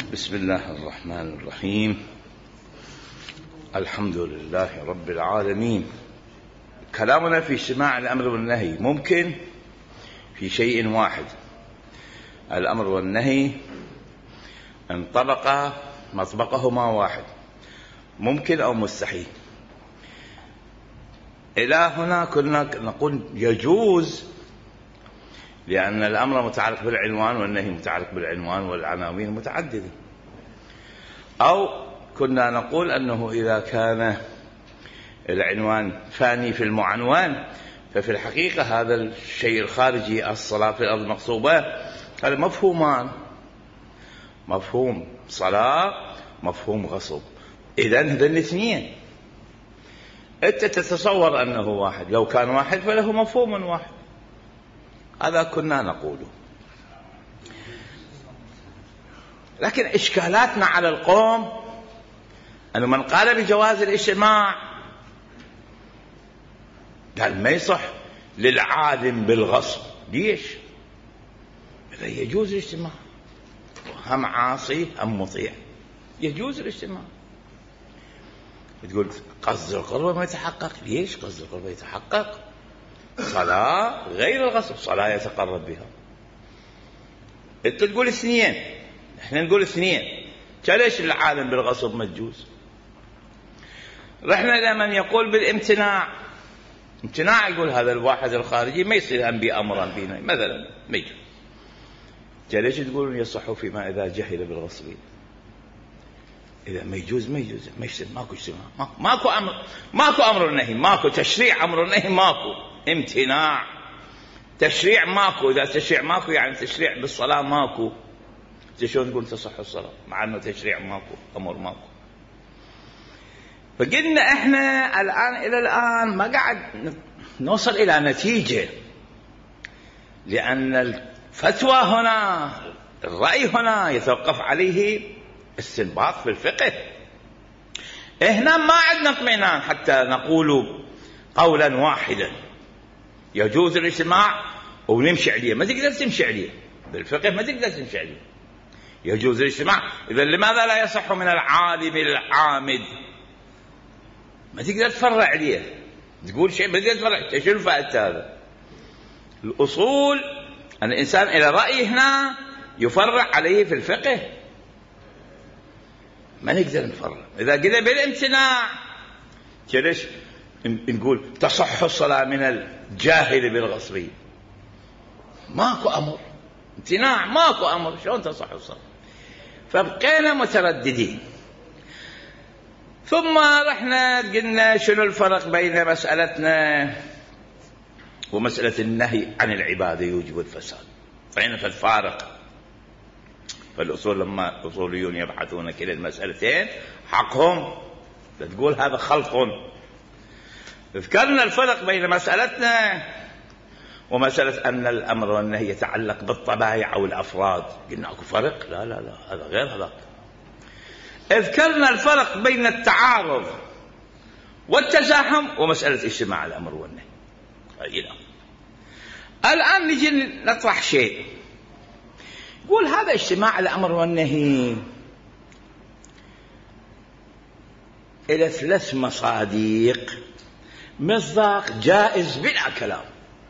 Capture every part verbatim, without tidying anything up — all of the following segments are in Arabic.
بسم الله الرحمن الرحيم. الحمد لله رب العالمين. كلامنا في اجتماع الأمر والنهي ممكن في شيء واحد: الأمر والنهي انطبق مطبقهما واحد، ممكن أو مستحيل. إلى هنا كنا نقول يجوز، لأن الأمر متعلق بالعنوان والنهي متعلق بالعنوان والعناوين متعددة. أو كنا نقول أنه إذا كان العنوان فاني في المعنوان ففي الحقيقة هذا الشيء الخارجي الصلاة في الأرض مغصوبة هذا مفهومان: مفهوم صلاة، مفهوم غصب. إذن هذين الاثنين أنت تتصور أنه واحد، لو كان واحد فله مفهوم واحد. هذا كنا نقوله. لكن إشكالاتنا على القوم أنه من قال بجواز الاجتماع قال ما يصح للعالم بالغصب. ليش؟ إذا يجوز الاجتماع، هم عاصي هم مطيع، يجوز الاجتماع. تقول قصد القربة ما يتحقق. ليش قصد القربة يتحقق؟ صلاة غير الغصب، صلاة يتقرب بها. انت تقول اثنين، احنا نقول اثنين. ليش العالم بالغصب ما تجوز؟ رحنا إلى من يقول بالامتناع. امتناع يقول هذا الواحد الخارجي ما يصير أنبي أمرا بينا مثلا، ما يجوز. ليش تقولون يصح فيما إذا جهل بالغصب؟ إذا ما يجوز ما يجوز، ما يصير، ماكو اجتماع، ماكو أمر، ماكو أمر نهي، ماكو تشريع. أمر نهي ماكو، امتناع. تشريع ماكو. إذا تشريع ماكو يعني تشريع بالصلاة ماكو. شلون تقول تصح الصلاة مع أنه تشريع ماكو، أمر ماكو؟ فقلنا إحنا الآن إلى الآن ما قاعد نوصل إلى نتيجة، لأن الفتوى هنا، الرأي هنا يتوقف عليه استنباط في الفقه. هنا ما عندنا اطمئنان حتى نقول قولا واحدا يجوز الاجتماع ونمشي عليه. ما تقدر تمشي عليه بالفقه، ما تقدر تمشي عليه. يجوز الاجتماع، إذا لماذا لا يصح من العالم العامد؟ ما تقدر تفرع عليه، تقول شيء ما تقدر تفرع. شنو فائدة هذا؟ الأصول أن الإنسان إلى رأي هنا يفرع عليه في الفقه، ما نقدر نفرع. إذا قلنا بالامتناع ليش نقول تصح الصلاة من الجاهل بالغصب؟ ماكو أمر، امتناع، ماكو أمر، شلون تصح الصلاة؟ فبقينا مترددين. ثم رحنا قلنا شنو الفرق بين مسألتنا ومسألة النهي عن العبادة يوجب الفساد؟ فإن في الفارق. فالأصول لما الأصوليون يبحثون كلا المسألتين حقهم تقول هذا خلط. ذكرنا الفرق بين مسألتنا ومسألة أن الأمر والنهي يتعلق بالطبائع أو الأفراد. قلنا أكو فرق؟ لا لا لا، هذا غير هذا. ذكرنا الفرق بين التعارض والتزاحم ومسألة اجتماع الأمر والنهي. الآن نجي نطرح شيء، يقول هذا اجتماع الأمر والنهي إلى ثلاث مصادق. مصداق جائز بلا كلام،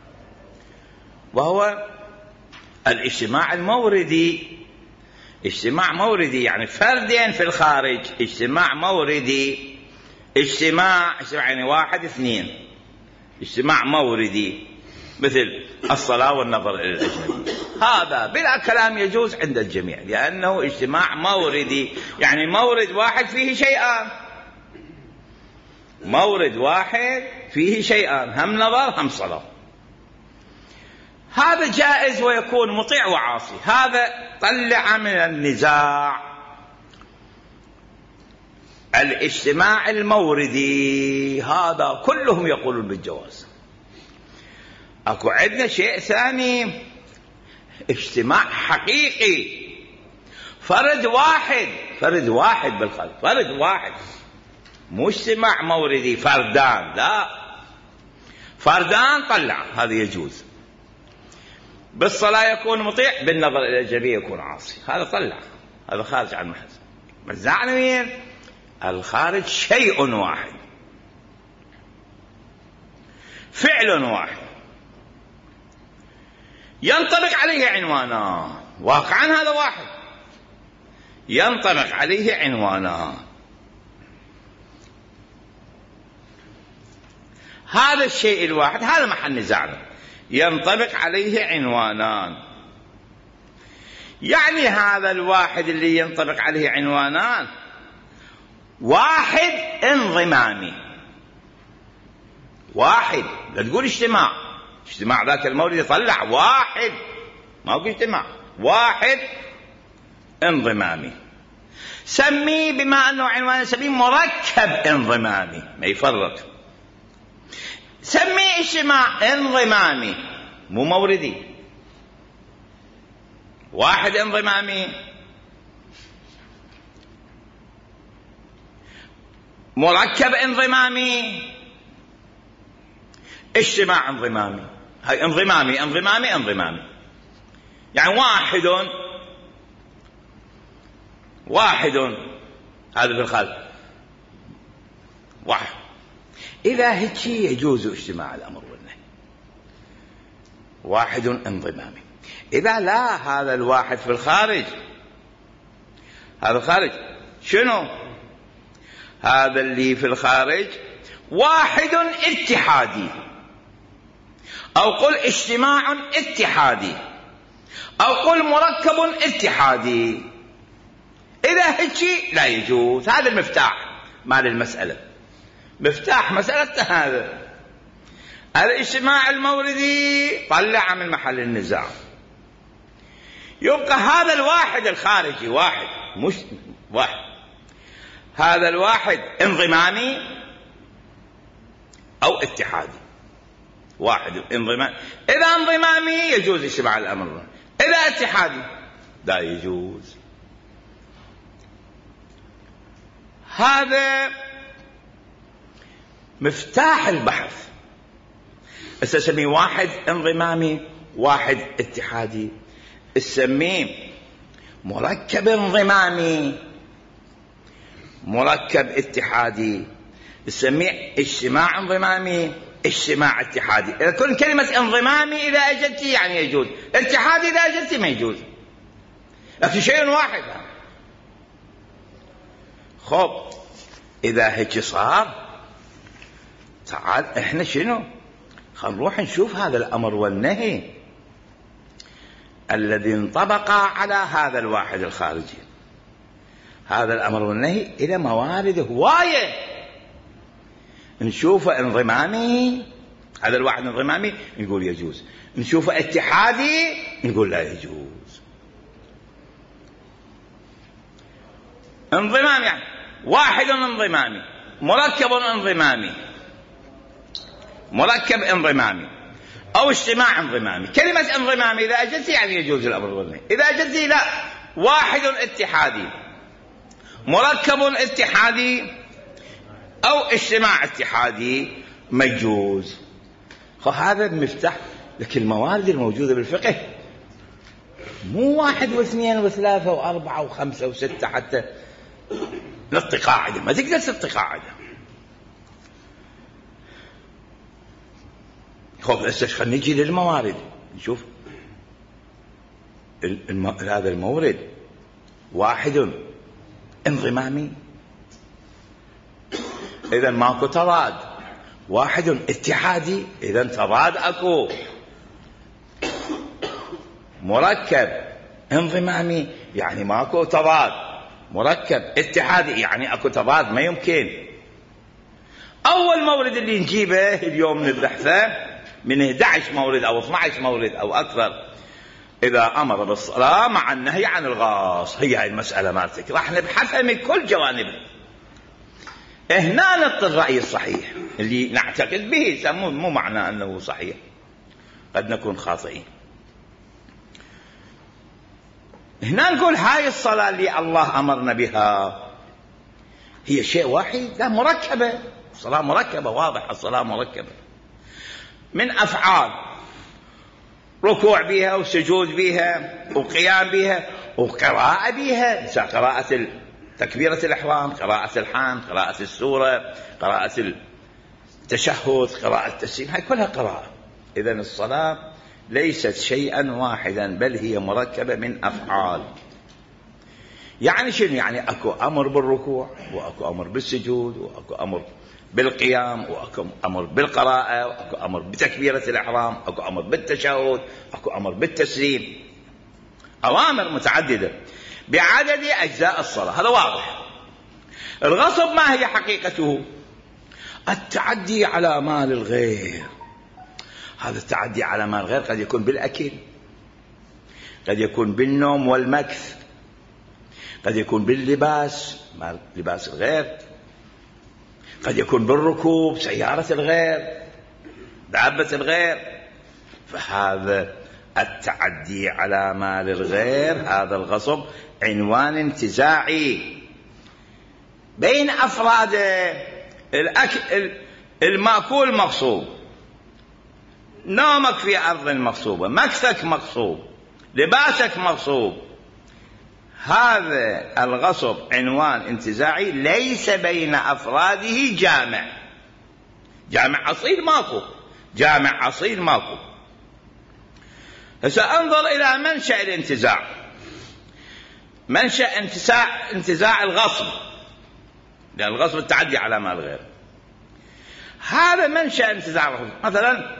وهو الاجتماع الموردي. اجتماع موردي يعني فردين في الخارج، اجتماع موردي. اجتماع اجتماع يعني واحد اثنين، اجتماع موردي مثل الصلاة والنظر إلى الأجنبي. هذا بلا كلام يجوز عند الجميع، لأنه اجتماع موردي، يعني مورد واحد فيه شيئان. مورد واحد فيه شيئان، هم نظر هم صلاة. هذا جائز ويكون مطيع وعاصي. هذا طلع من النزاع الاجتماع الموردي، هذا كلهم يقولون بالجواز. اكو عندنا شيء ثاني، اجتماع حقيقي، فرد واحد، فرد واحد بالخلق، فرد واحد، مو اجتماع موردي فردان، لا، فردان طلع، هذا يجوز. بالصلاة يكون مطيع، بالنظر إلى الأجنبي يكون عاصي، هذا طلع، هذا خارج عن محل. مزعنا مين؟ الخارج شيء واحد، فعل واحد ينطبق عليه عنوانان، واقعا هذا واحد ينطبق عليه عنوانان. هذا الشيء الواحد هذا محل نزاعنا، ينطبق عليه عنوانان. يعني هذا الواحد اللي ينطبق عليه عنوانان واحد انضمامي، واحد، لا تقول اجتماع، اجتماع ذاك المورد يطلع واحد، ما هو اجتماع، واحد انضمامي. سميه بما أنه عنوان سميه مركب انضمامي، ما يفرق. سميه اجتماع انضمامي مو موردي. واحد انضمامي، مركب انضمامي، اجتماع انضمامي. هاي انضمامي انضمامي انضمامي، يعني واحد واحد هذا في الخارج واحد. إذا هيك يجوز اجتماع الأمر والنهي، واحد انضمامي. إذا لا، هذا الواحد في الخارج، هذا الخارج شنو؟ هذا اللي في الخارج واحد اتحادي، أو قل اجتماع اتحادي، أو قل مركب اتحادي. إذا هيك لا يجوز. هذا المفتاح مال المسألة، مفتاح مسألة هذا الاجتماع الموردي طلع من محل النزاع. يبقى هذا الواحد الخارجي واحد، مش واحد، هذا الواحد انضمامي أو اتحادي. واحد انضمامي، إذا انضمامي يجوز اجتماع الأمر، إذا اتحادي لا يجوز. هذا مفتاح البحث. اسميه واحد انضمامي، واحد اتحادي. اسميه مركب انضمامي، مركب اتحادي. اسميه اجتماع انضمامي، اجتماع اتحادي. إذا كل كلمة انضمامي إذا أجدتي يعني يجوز، اتحادي إذا أجدتي ما يجوز، لكن شيء واحد. خب إذا هيك صار، تعال إحنا شنو؟ خلينا نروح نشوف هذا الأمر والنهي الذي انطبق على هذا الواحد الخارجي. هذا الأمر والنهي إلى موارد هواية، نشوفه انضمامي، هذا الواحد انضمامي نقول يجوز، نشوفه اتحادي نقول لا يجوز. انضمام يعني واحد انضمامي، مركب انضمامي، مركب انضمامي أو اجتماع انضمامي. كلمة انضمامي إذا أجلت يعني يجوز الأمر والنهي، إذا أجلت لا، واحد اتحادي، مركب اتحادي أو اجتماع اتحادي ما يجوز. هذا المفتاح. لكن الموارد الموجودة بالفقه مو واحد واثنين وثلاثة وأربعة وخمسة وستة حتى نطي قاعدة، ما تقدر تطي قاعدة. خب خلينا نجي للموارد نشوف. الم... هذا المورد واحد انضمامي، إذا ماكو تضاد. واحد اتحادي، إذا تضاد أكو. مركب انضمامي يعني ماكو تضاد، مركب اتحادي يعني أكو تضاد، ما يمكن. أول مورد اللي نجيبه اليوم نبحثه من إحدى عشر مورد أو اثني عشر مورد أو أكثر، إذا أمر بالصلاة مع النهي عن الغاص. هي هاي المسألة مالتك راح نبحثها من كل جوانبها. هنا نطي الرأي الصحيح اللي نعتقد به، مو معنى أنه صحيح، قد نكون خاطئين. هنا نقول هاي الصلاة اللي الله أمرنا بها هي شيء واحد، لا مركبة. الصلاة مركبة، واضح الصلاة مركبة من أفعال، ركوع بها وسجود بها وقيام بها وقراءة بيها، قراءة تكبيرة الإحرام، قراءة الحمد، قراءة السورة، قراءة التشهد، قراءة التسليم، هاي كلها قراءة. إذن الصلاة ليست شيئا واحدا، بل هي مركبة من أفعال. يعني شنو؟ يعني أكو أمر بالركوع، وأكو أمر بالسجود، وأكو أمر بالقيام، وأكو أمر بالقراءة، وأكو أمر بتكبيرة الإحرام، أكو أمر بالتشهد، أكو أمر بالتسليم. أوامر متعددة بعدد أجزاء الصلاة، هذا واضح. الغصب ما هي حقيقته؟ التعدي على مال الغير. هذا التعدي على مال الغير قد يكون بالأكل، قد يكون بالنوم والمكث، قد يكون باللباس، لباس الغير، قد يكون بالركوب، سيارة الغير، دابة الغير. فهذا التعدي على مال الغير، هذا الغصب، عنوان انتزاعي بين أفراد الأكل. المأكول مغصوب، نومك في أرض مغصوبة، مكثك مغصوب، لباسك مغصوب. هذا الغصب عنوان انتزاعي ليس بين أفراده جامع. جامع أصيل ماكو، جامع أصيل ماكو. سأنظر إلى منشأ الانتزاع، منشأ انتزاع انتزاع الغصب، لأن الغصب التعدي على مال الغير. هذا منشأ انتزاع الغصب، مثلا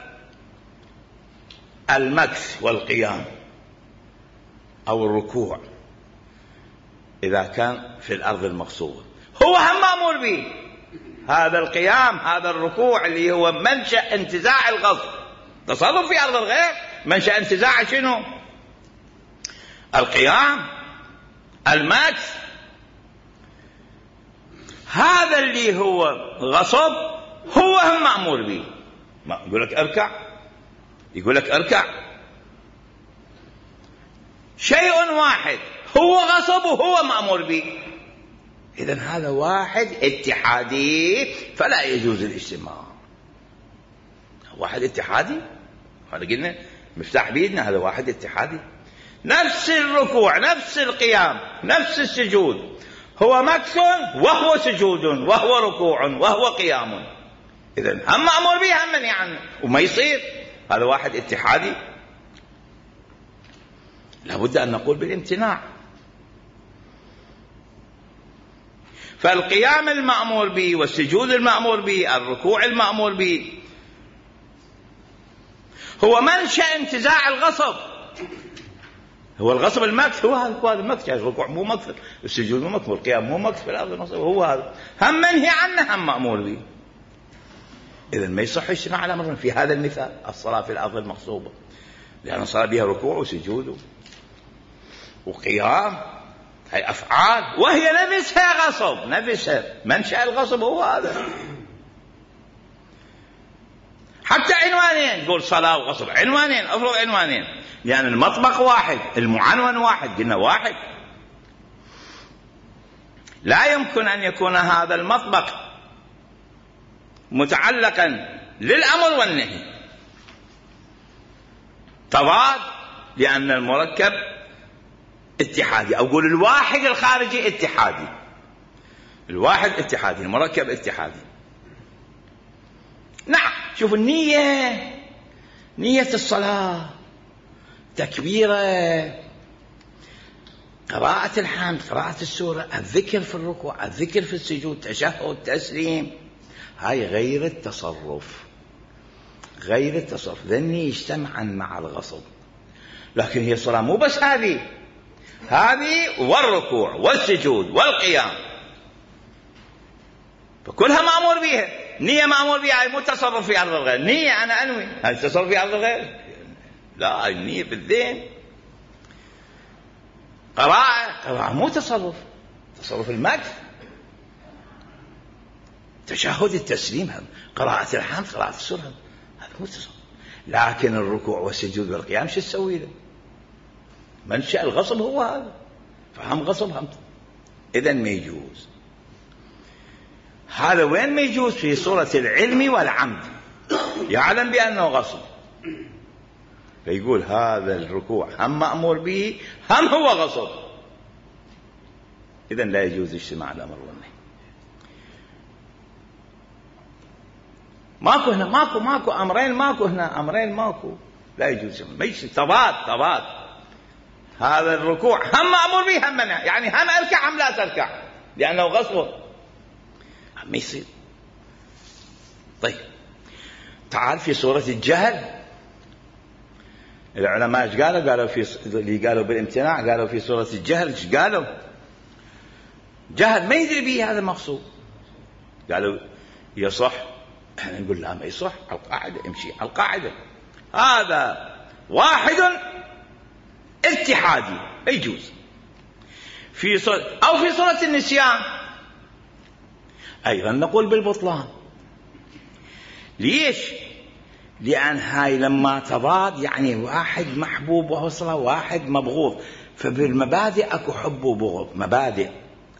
المكث والقيام أو الركوع إذا كان في الأرض المغصوبة، هو هم مأمور به. هذا القيام، هذا الركوع اللي هو منشأ انتزاع الغصب، تصرف في أرض الغير، منشأ انتزاع شنو؟ القيام، المكث. هذا اللي هو غصب هو هم مأمور به. ما يقول لك اركع، يقول لك اركع، شيء واحد هو غصب وهو مأمور به. إذن هذا واحد اتحادي، فلا يجوز الاجتماع. واحد اتحادي، هذا قلنا مفتاح بيدنا، هذا واحد اتحادي. نفس الركوع، نفس القيام، نفس السجود، هو مكث وهو سجود وهو ركوع وهو قيام. إذن هم مأمور به هم منهي عنه، وما يصير. هذا واحد اتحادي، لابد أن نقول بالامتناع. فالقيام المأمور به، والسجود المأمور به، الركوع المأمور به، هو منشأ انتزاع الغصب. هو الغصب المكث، هو هذا المكث، يعني الركوع مو مكث، السجود مو مكث، والقيام مو مكث في الأرض المغصوبة، هو هذا هم منهي عنه هم مأمور به. إذن ما يصح اجتماع على أمر في هذا المثال، الصلاة في الأرض المغصوبة، لأن الصلاة بها ركوع وسجود وقيام، هي أفعال، وهي نفسها غصب، نفسها منشأ الغصب هو هذا. حتى عنوانين، تقول صلاة وغصب، عنوانين، أفرض عنوانين، لأن المطبخ واحد، المعنون واحد، قلنا واحد. لا يمكن أن يكون هذا المطبخ متعلقا للأمر والنهي، تضاد، لأن المركب اتحادي. أو قول الواحد الخارجي اتحادي، الواحد اتحادي، المركب اتحادي. نعم، شوف النية، نية الصلاة، تكبيرة، قراءة الحمد، قراءة السورة، الذكر في الركوع، الذكر في السجود، تشهد، تسليم، هاي غير التصرف، غير التصرف، ذني يجتمعا مع الغصب. لكن هي الصلاة مو بس هذه، هذه والركوع والسجود والقيام، فكلها مأمور بها. نية مأمور بها، مو تصرف في أرض الغير. نية أنا أنوي، هل تصرف في أرض الغير؟ لا، النية بالذهن. قراءة، قراءة مو تصرف، تصرف المكث. تشهد، التسليم، قراءة الحمد، قراءة السورة، هذا مو تصرف. لكن الركوع والسجود والقيام شو تسوي له؟ منشأ الغصب هو هذا، فهم غصب هم. إذن ما يجوز. هذا وين ما يجوز؟ في صورة العلم والعمد، يعلم بأنه غصب، فيقول هذا الركوع هم مأمور به هم هو غصب. إذن لا يجوز اجتماع الأمر والنهي. ماكو هنا، ماكو ماكو أمرين، ماكو هنا أمرين، ماكو، لا يجوز. ماشي تضاد تضاد. هذا الركوع هم أمر به هم منع، يعني هم أركع هم لا تركع لأنه غصب، ما يصير. طيب تعال في سورة الجهل العلماء ايش قالوا؟ قالوا في اللي قالوا بالامتناع قالوا في سورة الجهل ايش قالوا؟ جهل ما يدري به هذا المقصود، قالوا يصح. احنا نقول لا ما يصح، القاعدة امشي على القاعدة، هذا واحد اتحادي ما يجوز. في صورة او في سورة النسيان ايضا نقول بالبطلان. ليش؟ لأن هاي لما تضاد يعني واحد محبوب وهو واحد مبغوض، فبالمبادئ اكو حب وبغض، مبادئ.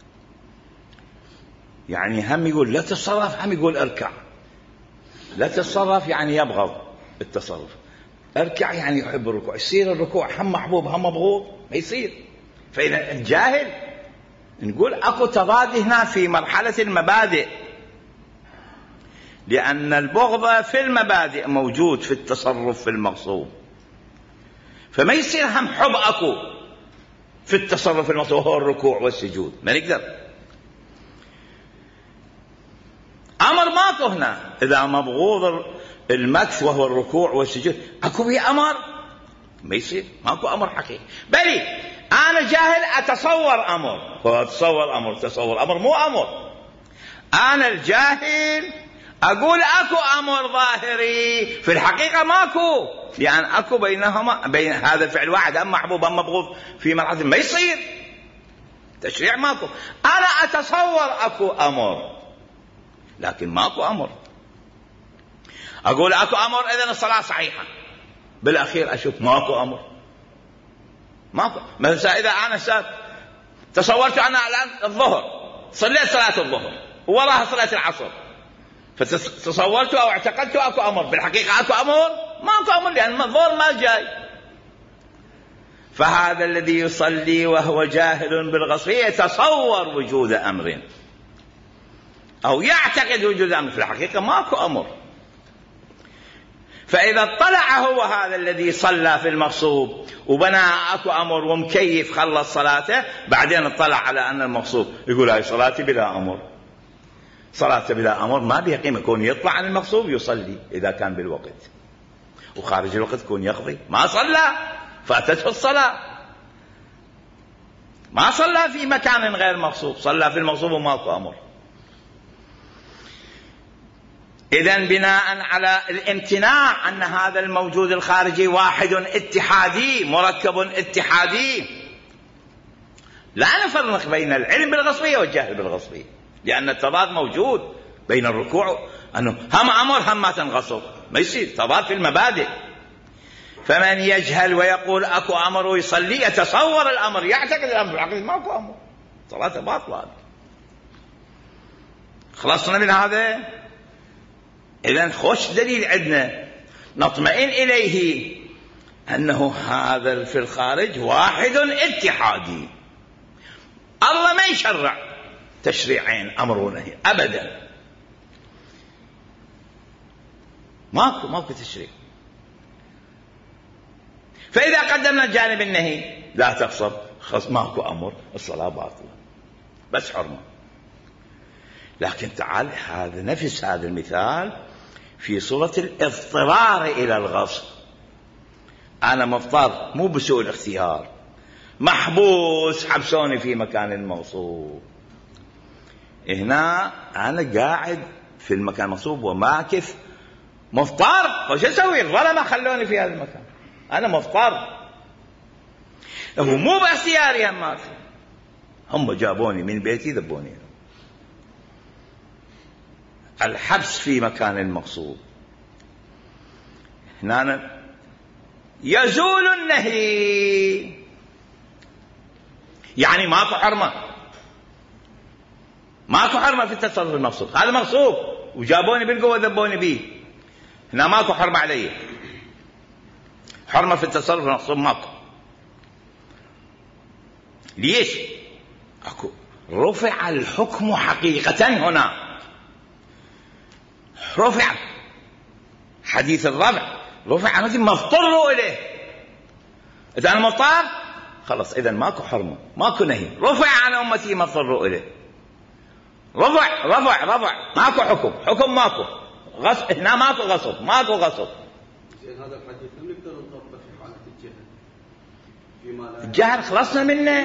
يعني هم يقول لا تتصرف هم يقول اركع، لا تتصرف يعني يبغض التصرف، اركع يعني يحب الركوع. يصير الركوع هم محبوب هم مبغوض؟ ما يصير. فإذا الجاهل نقول اكو تضاد هنا في مرحلة المبادئ، لأن البغض في المبادئ موجود في التصرف في المغصوب، فما يصير هم حب أكو في التصرف في المغصوب وهو الركوع والسجود، ما نقدر. أمر ماكو هنا، إذا مبغوض المكث وهو الركوع والسجود أكو به أمر؟ ما يصير، ماكو أمر حقيقي. بلي أنا جاهل أتصور أمر، أتصور أمر تصور أمر مو أمر. أنا الجاهل أقول أكو أمر ظاهري، في الحقيقة ماكو، لأن أكو بينهما بين هذا الفعل واحد أما محبوب أما مبغوض في مرحلة، ما يصير تشريع ماكو. أنا أتصور أكو أمر لكن ماكو أمر. أقول أكو أمر إذن الصلاة صحيحة، بالأخير أشوف ماكو أمر، ماكو. مثلا إذا أنا سأت تصورت أنا الآن الظهر صليت صلاة الظهر وراها صلاة العصر، فتصورت أو اعتقدت أكو أمر، بالحقيقة أكو أمر؟ ماكو أمر، لأن الظهر ما جاي. فهذا الذي يصلي وهو جاهل بالغصب يتصور وجود أمر أو يعتقد وجود أمر، في الحقيقة ماكو أمر. فإذا اطلع هو هذا الذي صلى في المغصوب وبنى أكو أمر ومكيف خلص صلاته، بعدين اطلع على أن المغصوب يقول هاي صلاتي بلا أمر، صلاته بلا أمر ما بها قيمة. كون يطلع عن المغصوب يصلي إذا كان بالوقت، وخارج الوقت كون يقضي، ما صلى فاتته الصلاة، ما صلى في مكان غير مغصوب، صلى في المغصوب وماكو أمر. إذن بناء على الامتناع أن هذا الموجود الخارجي واحد اتحادي مركب اتحادي، لا نفرق بين العلم بالغصبية والجهل بالغصبية، لأن التضاد موجود بين الركوع أنه هم أمر هم ما تنغصب، ما يصير تضاد في المبادئ. فمن يجهل ويقول أكو أمر ويصلي يتصور الأمر يعتقد الأمر، العقل ماكو أمر، صلاة باطلة. خلصنا من هذا. إذن خوش دليل عندنا نطمئن إليه أنه هذا في الخارج واحد اتحادي. الله ما يشرع تشريعين أمر ونهي أبدا، ماكو ماكو تشريع. فإذا قدمنا الجانب النهي لا تغصب، خلاص ماكو أمر، الصلاة باطلة بس حرمة. لكن تعال هذا نفس هذا المثال في صورة الاضطرار إلى الغصب. أنا مضطر مو بسوء الاختيار، محبوس حبسوني في مكان المغصوب، هنا أنا قاعد في المكان المغصوب وماكث مضطر، وش أسوي؟ الظلمة خلوني في هذا المكان، أنا مضطر، هو مو باختياري، هم هم جابوني من بيتي ذبوني. الحبس في مكان المغصوب هنا يزول النهي، يعني ماكو حرمة، ماكو حرمة في التصرف المغصوب، هذا مغصوب وجابوني بالقوة ذبوني به، هنا ماكو حرمة علي، حرمة في التصرف المغصوب ماكو. ليش؟ اكو رفع الحكم حقيقة هنا، رفع حديث الرفع، رفع مثل ما اضطروا إليه. إذا أنا مضطر خلص، إذا ماكو حرمة ماكو نهي، رفع عن أمتي ما اضطروا إليه، رفع رفع رفع ماكو حكم، حكم ماكو، غصب هنا ماكو غصب، ماكو غصب. هذا الحديث هم نقدر نطبق في حالة الجهل فيما لا الجهل خلصنا منه.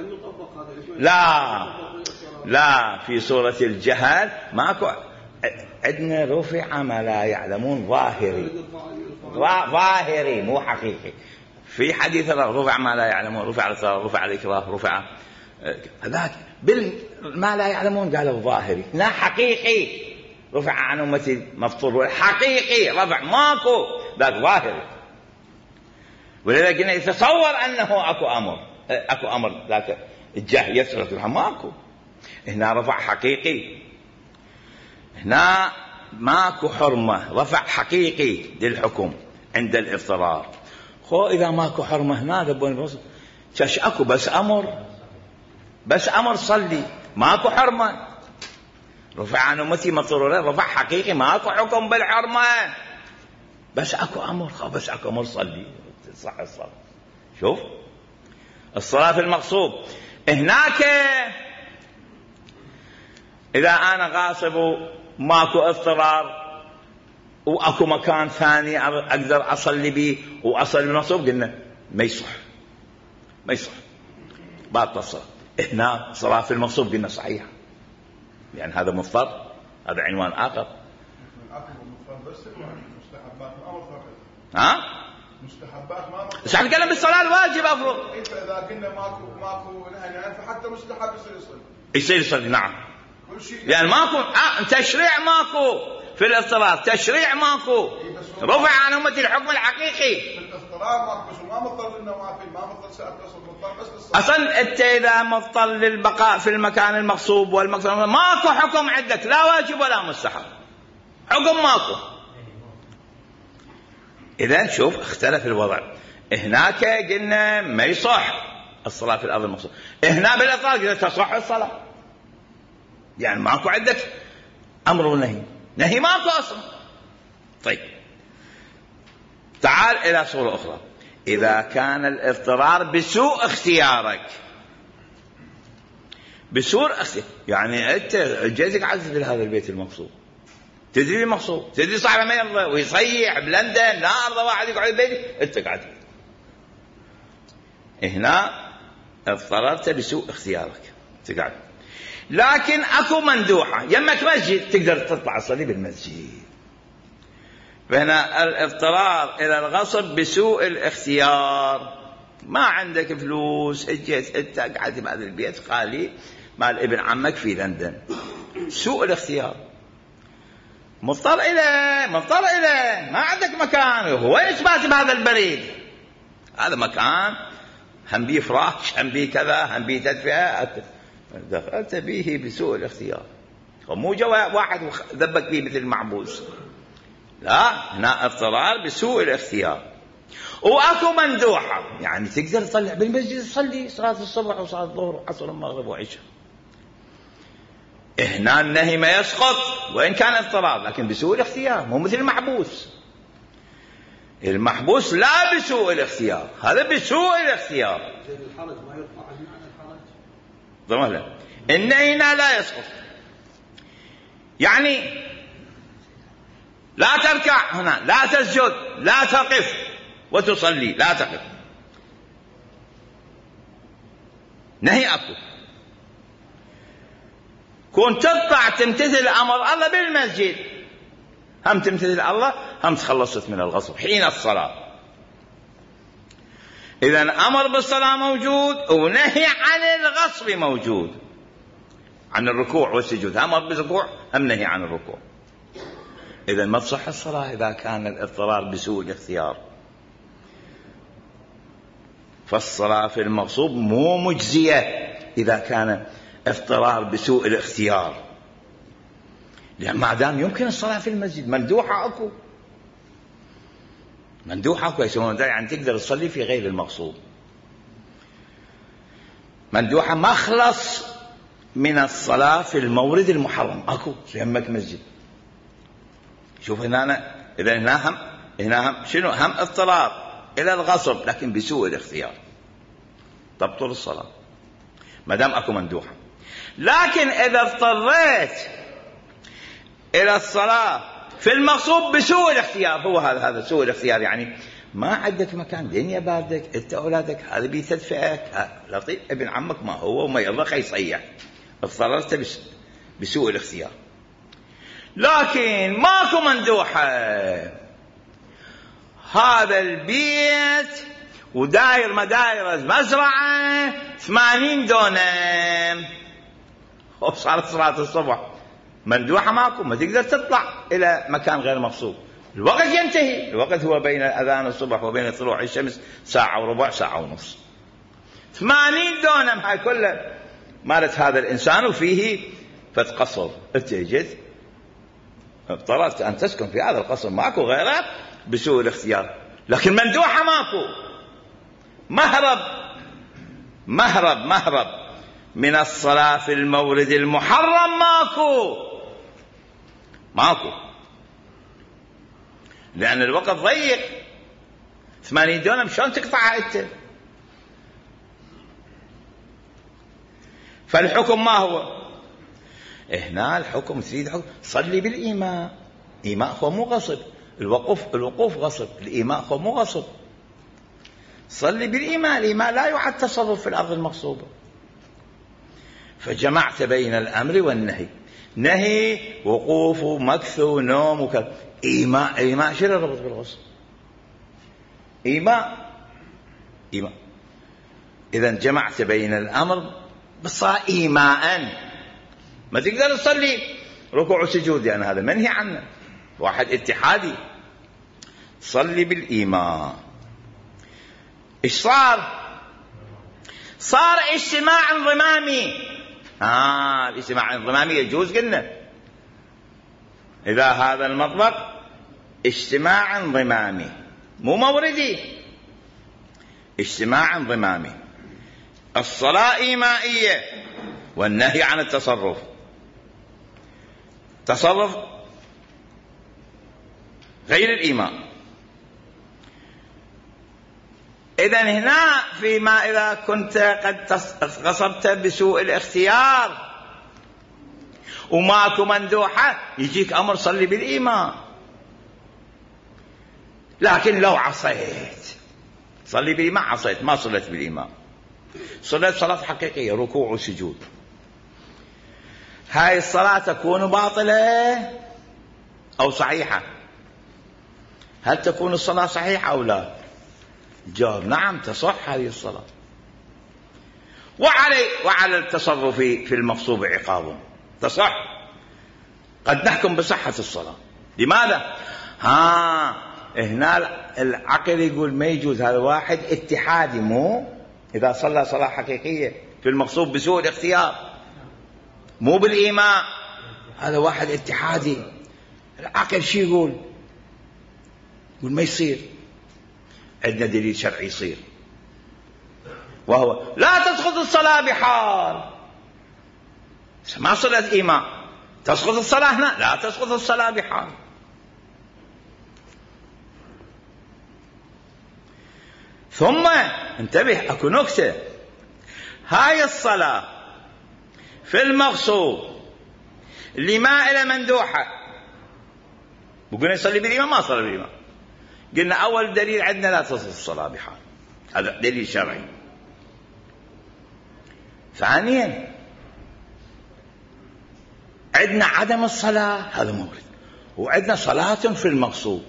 لا لا، في سورة الجهل ماكو، عندنا رفع ما لا يعلمون ظاهري، ظاهري مو حقيقي. في حديث رفع ما لا يعلمون، رفع الإصرار، رفع الإكراه، رفع هذاك بالما لا يعلمون قالوا ظاهري، لا حقيقي، رفع عن أمتي مفطور حقيقي، رفع ماكو، ذاك ظاهري. ولذلك قلنا يتصور أنه أكو أمر، أكو أمر ذاك الجهل يسرق لها ماكو. هنا رفع حقيقي، هنا ماكو حرمة، رفع حقيقي للحكم عند الاضطرار. خو إذا ماكو حرمة هنا دبون تش أكو بس أمر، بس أمر صلي، ماكو حرمة، رفع عن أمتي مطرورة، رفع حقيقي، ماكو حكم بالحرمة، بس أكو أمر، خو بس أكو أمر صلي صح الصلاة. شوف الصلاة في المغصوب هناك، إذا أنا غاصب ماكو اضطرار وأكو مكان ثاني أقدر أصلي به وأصلي بالمغصوب، قلنا ما يصح، ما يصح، باطل الصلاة. هنا صلاة في المغصوب قلنا صحيحة، يعني هذا مضطر، هذا عنوان آخر. ها؟ مستحبات ما بس احنا نتكلم بالصلاة الواجب أفرض. إذا قلنا ماكو ماكو نهي فحتى مستحب يصير يصلي. يصير يصلي نعم. كل شيء. يعني ماكو آه تشريع ماكو في الاضطرار، تشريع ماكو. رفع عن أمتي الحكم الحقيقي. في الاضطرار ماكو بس ما مضطر إنه ما في ما مضطر ساعة تصل مضطر بس بالصلاة. أصلا أنت إذا مضطر للبقاء في المكان المغصوب والمقصود ماكو حكم عندك، لا واجب ولا مستحب، حكم ماكو. إذا شوف اختلف الوضع. هناك قلنا ما يصح الصلاة في الأرض المغصوب، هنا بالإطلاق قلنا تصح الصلاة، يعني ماكو عندك أمر ونهي، نهي ماكو أصلا. طيب تعال إلى صورة أخرى. إذا كان الاضطرار بسوء اختيارك، بسوء اختيارك، يعني أنت جيتك عزف لهذا البيت المغصوب، تدري المغصوب، تدري صاحبه ما يرضى ويصيح بلندن، لا أرضى واحد يقعد بيتي، أنت قاعد هنا اضطررت بسوء اختيارك تقعد. لكن أكو مندوحة يمك مسجد تقدر تطلع تصلي بالمسجد. فهنا الاضطرار إلى الغصب بسوء الاختيار، ما عندك فلوس، اجيت انت قاعد بهذا البيت خالي مال ابن عمك في لندن، سوء الاختيار، مضطر إليه، مضطر إليه، ما عندك مكان، هو إثبات بهذا البريد، هذا مكان هم بيه فراش، هم بيه كذا، هم بيه تدفئة، دخلت به بسوء الاختيار، مو جوا واحد ذبك به مثل المعبوس، لا، هنا اضطرار بسوء الاختيار. واكو مندوحة، يعني تقدر تطلع بالمسجد تصلي صلاة الصبح وصلاة الظهر وعصر المغرب وعشاء، هنا النهي ما يسقط وإن كان اضطرار، لكن بسوء الاختيار، مو مثل المحبوس. المحبوس لا بسوء الاختيار، هذا بسوء الاختيار. الحرج ما يرفع عن الحرج. ضمن النهي هنا لا يسقط، يعني لا تركع هنا، لا تسجد، لا تقف وتصلي، لا تقف، نهي أكو. كون تطلع تمتثل أمر الله بالمسجد، هم تمتثل الله، هم تخلصت من الغصب حين الصلاة. إذن أمر بالصلاة موجود، ونهي عن الغصب موجود، عن الركوع والسجود، أمر بالركوع هم نهي عن الركوع. إذن ما تصح الصلاة إذا كان الاضطرار بسوء الاختيار. فالصلاة في المغصوب مو مجزية إذا كان اضطرار بسوء الاختيار، لأن ما دام يمكن الصلاة في المسجد، مندوحة أكو، مندوحة أكو يسمونه، يعني تقدر تصلي في غير المغصوب. مندوحة مخلص من الصلاة في المورد المحرم. أكو يهمك مسجد. شوف هنا أنا إذا هنا هم هنا هم شنو هم اضطرار إلى الغصب لكن بسوء الاختيار تبطل الصلاة ما دام أكو مندوحة. لكن إذا اضطريت إلى الصلاة في المغصوب بسوء الاختيار، هو هذا هذا سوء الاختيار، يعني ما عندك مكان، دنيا باردك، انت اولادك، هذا بيتدفئك، لطيف ابن عمك ما هو وما يرضى يصيح، اضطررت بس بسوء الاختيار. لكن ماكو مندوحة، هذا البيت وداير مداير مزرعة ثمانين دونم، وصارت صلاة الصبح مندوحة ماكو، ما تقدر تطلع إلى مكان غير مقصود، الوقت ينتهي، الوقت هو بين أذان الصبح وبين طلوع الشمس ساعة وربع ساعة ونص، ثمانين دونم هاي كلها مالت هذا الإنسان وفيه فتقصر، انت جيت اضطررت أن تسكن في هذا القصر ماكو غيره بسوء الاختيار. لكن مندوحة ماكو، مهرب مهرب مهرب من الصلاة في المورد المحرم ماكو ماكو لأن الوقت ضيق، ثمانين دونم شلون تقطعها انت؟ فالحكم ما هو؟ هنا الحكم تريد حكم صلي بالإيماء، إيماء هو مو غصب، الوقوف الوقوف غصب، الإيماء هو مو غصب، صلي بالإيماء، الإيماء لا يعد تصرف في الأرض المغصوبة. فجمعت بين الأمر والنهي، نهي وقوف ومكث ونوم وكذا، إيماء إيماء شنو الربط بالغصب؟ إيماء إيماء إذا جمعت بين الأمر بالصلاة إيماءً، ما تقدر تصلي ركوع وسجود يعني هذا منهي عنه، واحد اتحادي، صلي بالإيمان. إيش صار؟ صار اجتماع انضمامي. آه الاجتماع الانضمامي يجوز قلنا إذا هذا المطلق اجتماع انضمامي مو موردي، اجتماع انضمامي، الصلاة إيمائية والنهي عن التصرف، تصرف غير الإيماء. إذن هنا فيما إذا كنت قد غصبت بسوء الاختيار وماكو مندوحة يجيك أمر صلي بالإيمان. لكن لو عصيت صلي بالإيمان، عصيت ما صليت بالإيمان، صليت صلاة حقيقية ركوع وسجود، هاي الصلاة تكون باطلة أو صحيحة؟ هل تكون الصلاة صحيحة أو لا؟ جواب نعم تصح هذه الصلاة. وعلي وعلى التصرف في المغصوب عقاب، تصح، قد نحكم بصحة الصلاة. لماذا؟ ها هنا العقل يقول ما يجوز، هذا واحد اتحادي، مو إذا صلى صلاة حقيقية في المغصوب بسوء الاختيار مو بالإيماء، هذا واحد اتحادي. العقل شي يقول؟ يقول ما يصير، عندنا دليل شرعي يصير، وهو لا تسقط الصلاة بحال، ما صلت إيماء، تسقط الصلاة هنا؟ لا تسقط الصلاة بحال. ثم انتبه اكو نكتة، هاي الصلاة في المغصوب لما إلى مندوحة، وقلنا يصلي بالإمام ما صلى بالإمام، قلنا أول دليل عندنا لا تصل الصلاة بحال، هذا دليل شرعي. ثانيا عندنا عدم الصلاة، هذا مورد، وعندنا صلاة في المغصوب.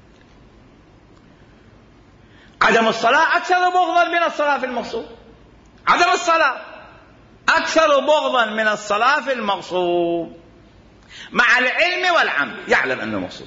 عدم الصلاة أكثر بغضا من الصلاة في المغصوب، عدم الصلاة أكثر بغضا من الصلاة في المغصوب، مع العلم والعمل، يعلم أنه مغصوب.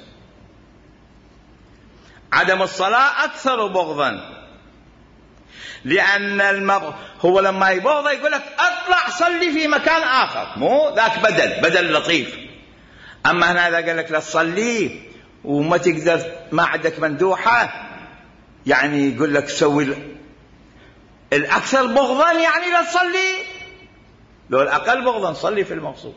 عدم الصلاة أكثر بغضا، لأن المغ... هو لما يبغض يقول لك أطلع صلي في مكان آخر، مو ذاك بدل بدل لطيف. أما هنا إذا قال لك لا تصلي وما تقدر، ما عندك مندوحة، يعني يقول لك سوي الأكثر بغضا، يعني لا تصلي. لو الأقل بغضا صلي في المغصوب.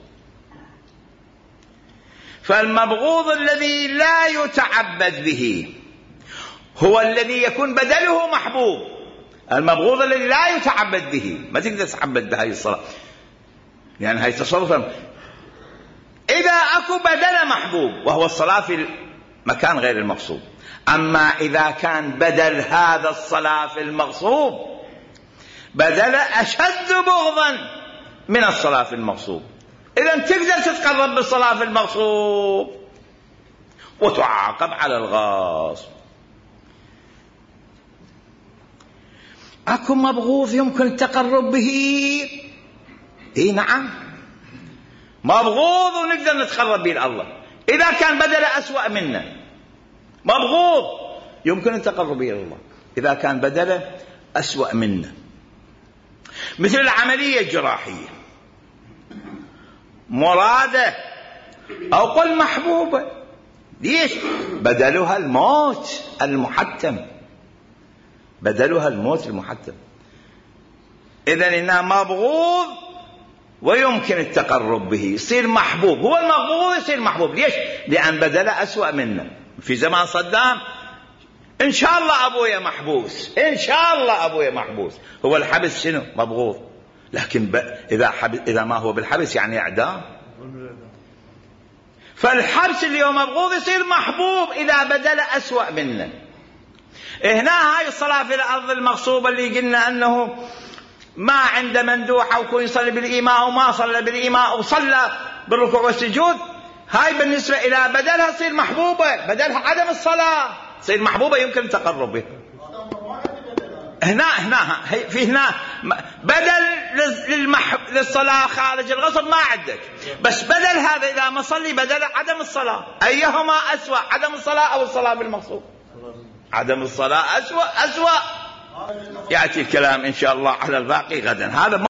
فالمبغوض الذي لا يتعبد به هو الذي يكون بدله محبوب. المبغوض الذي لا يتعبد به ما تقدر تتعبد بهاي الصلاة، يعني هاي تصرف. إذا أكو بدل محبوب وهو الصلاة في المكان غير المغصوب. أما إذا كان بدل هذا الصلاة في المغصوب بدل أشد بغضا من الصلاة في المغصوب، إذا تقدر تتقرب بالصلاة في المغصوب وتعاقب على الغاصب. أكو مبغوض يمكن التقرب به، إيه نعم مبغوض ونقدر نتقرب به الله إذا كان بدل أسوأ منا. مبغوض يمكن التقرب به الله إذا كان بدل أسوأ منا، مثل العملية الجراحية مرادة أو قل محبوبة، ليش؟ بدلها الموت المحتم، بدلها الموت المحتم. إذن إنها مبغوض ويمكن التقرب به، يصير محبوب. هو المبغوض يصير محبوب، ليش؟ لأن بدله أسوأ منا. في زمان صدام إن شاء الله أبويا محبوس، إن شاء الله أبويا محبوس. هو الحبس شنو؟ مبغوض. لكن ب... إذا, حبس... إذا ما هو بالحبس يعني إعدام. فالحبس اللي هو مبغوض يصير محبوب إذا بدل أسوأ منا. هنا هاي الصلاة في الأرض المغصوبة اللي قلنا أنه ما عند مندوحة وكون يصلي بالإيماء وما صلى بالإيماء وصلى بالركوع والسجود، هاي بالنسبة إلى بدلها تصير محبوبة، بدلها عدم الصلاة تصير محبوبة يمكن التقرب بها. هنا هنا في هنا بدل للمح... للصلاة خارج الغصب ما عندك، بس بدل هذا إذا ما صلي بدل عدم الصلاة، أيهما أسوأ، عدم الصلاة أو الصلاة بالمغصوب؟ عدم الصلاة أسوأ أسوأ. يأتي الكلام إن شاء الله على الباقي غدا. هذا